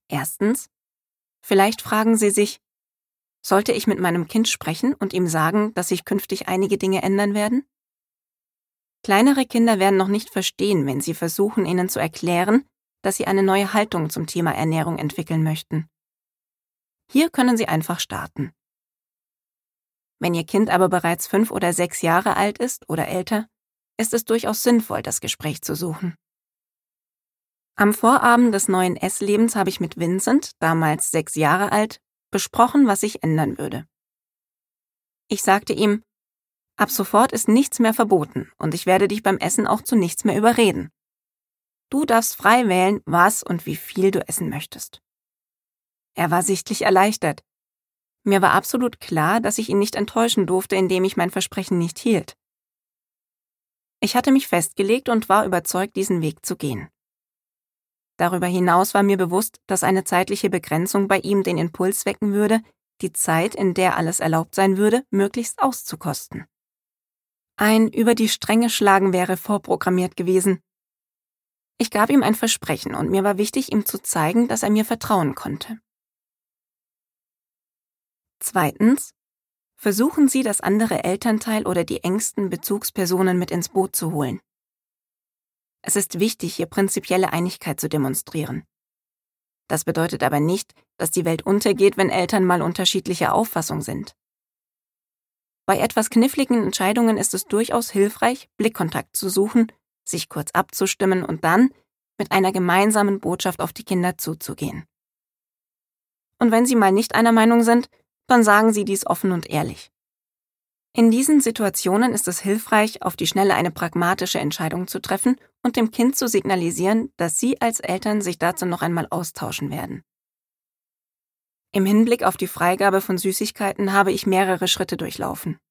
Erstens, vielleicht fragen Sie sich, sollte ich mit meinem Kind sprechen und ihm sagen, dass sich künftig einige Dinge ändern werden? Kleinere Kinder werden noch nicht verstehen, wenn Sie versuchen, ihnen zu erklären, dass Sie eine neue Haltung zum Thema Ernährung entwickeln möchten. Hier können Sie einfach starten. Wenn Ihr Kind aber bereits 5 oder 6 Jahre alt ist oder älter, ist es durchaus sinnvoll, das Gespräch zu suchen. Am Vorabend des neuen Esslebens habe ich mit Vincent, damals 6 Jahre alt, besprochen, was sich ändern würde. Ich sagte ihm, ab sofort ist nichts mehr verboten und ich werde dich beim Essen auch zu nichts mehr überreden. Du darfst frei wählen, was und wie viel du essen möchtest. Er war sichtlich erleichtert. Mir war absolut klar, dass ich ihn nicht enttäuschen durfte, indem ich mein Versprechen nicht hielt. Ich hatte mich festgelegt und war überzeugt, diesen Weg zu gehen. Darüber hinaus war mir bewusst, dass eine zeitliche Begrenzung bei ihm den Impuls wecken würde, die Zeit, in der alles erlaubt sein würde, möglichst auszukosten. Ein über die Stränge schlagen wäre vorprogrammiert gewesen. Ich gab ihm ein Versprechen und mir war wichtig, ihm zu zeigen, dass er mir vertrauen konnte. Zweitens, versuchen Sie, das andere Elternteil oder die engsten Bezugspersonen mit ins Boot zu holen. Es ist wichtig, hier prinzipielle Einigkeit zu demonstrieren. Das bedeutet aber nicht, dass die Welt untergeht, wenn Eltern mal unterschiedlicher Auffassung sind. Bei etwas kniffligen Entscheidungen ist es durchaus hilfreich, Blickkontakt zu suchen, sich kurz abzustimmen und dann mit einer gemeinsamen Botschaft auf die Kinder zuzugehen. Und wenn Sie mal nicht einer Meinung sind, dann sagen Sie dies offen und ehrlich. In diesen Situationen ist es hilfreich, auf die Schnelle eine pragmatische Entscheidung zu treffen und dem Kind zu signalisieren, dass Sie als Eltern sich dazu noch einmal austauschen werden. Im Hinblick auf die Freigabe von Süßigkeiten habe ich mehrere Schritte durchlaufen.